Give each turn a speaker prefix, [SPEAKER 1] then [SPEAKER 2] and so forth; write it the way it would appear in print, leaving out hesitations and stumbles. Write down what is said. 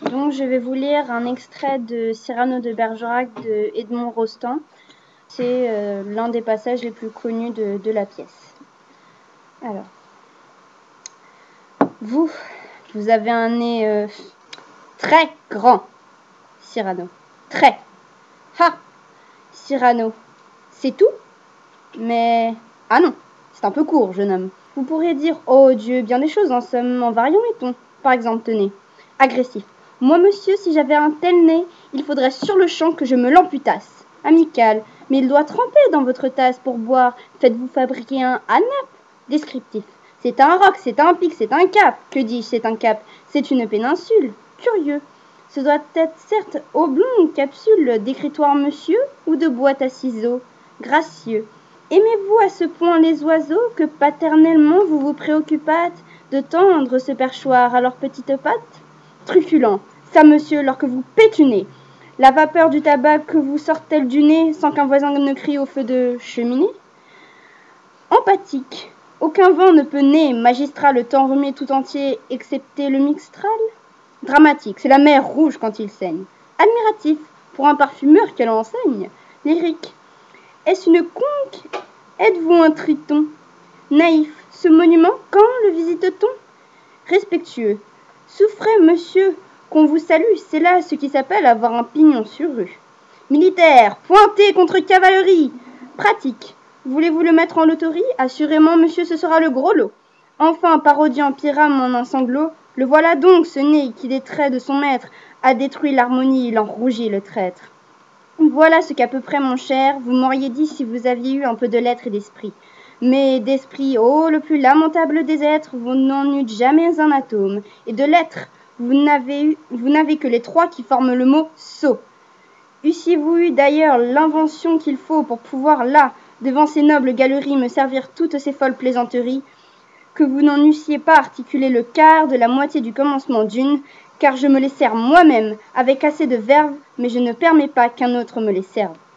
[SPEAKER 1] Donc je vais vous lire un extrait de Cyrano de Bergerac de Edmond Rostand. C'est l'un des passages les plus connus de la pièce. Alors, vous avez un nez très grand, Cyrano. Très. Ha, Cyrano, c'est tout? Mais, ah non, c'est un peu court, jeune homme. Vous pourrez dire, oh Dieu, bien des choses en somme, en variant les tons. Par exemple, tenez, agressif. Moi, monsieur, si j'avais un tel nez, il faudrait sur le champ que je me l'amputasse. Amical, mais il doit tremper dans votre tasse pour boire. Faites-vous fabriquer un à nappe. Descriptif. C'est un roc, c'est un pic, c'est un cap. Que dis-je, c'est un cap? C'est une péninsule. Curieux. Ce doit être certes oblong, capsule, d'écritoire monsieur, ou de boîte à ciseaux. Gracieux. Aimez-vous à ce point les oiseaux que paternellement vous vous préoccupâtes de tendre ce perchoir à leurs petites pattes? Truculent. Ça, monsieur, lorsque vous pétunez. La vapeur du tabac que vous sort-elle du nez sans qu'un voisin ne crie au feu de cheminée? Empathique. Aucun vent ne peut né magistral le temps remet tout entier, excepté le mixtral. Dramatique. C'est la mer rouge quand il saigne. Admiratif. Pour un parfumeur qu'elle enseigne. Lyrique. Est-ce une conque? Êtes-vous un triton? Naïf. Ce monument, quand le visite-t-on? Respectueux. Souffrez, monsieur, qu'on vous salue, c'est là ce qui s'appelle avoir un pignon sur rue. Militaire, pointez contre cavalerie. Pratique. Voulez-vous le mettre en loterie? Assurément, monsieur, ce sera le gros lot. Enfin, parodiant Pyrame en un sanglot, le voilà donc, ce nez qui des traits de son maître a détruit l'harmonie, il en rougit le traître. Voilà ce qu'à peu près, mon cher, vous m'auriez dit si vous aviez eu un peu de lettres et d'esprit. Mais d'esprit, oh, le plus lamentable des êtres, vous n'en eûtes jamais un atome. Et de lettres, vous n'avez que les trois qui forment le mot « sot ». Eussiez-vous eu d'ailleurs l'invention qu'il faut pour pouvoir, là, devant ces nobles galeries, me servir toutes ces folles plaisanteries, que vous n'en eussiez pas articulé le quart de la moitié du commencement d'une, car je me les sers moi-même, avec assez de verve, mais je ne permets pas qu'un autre me les serve.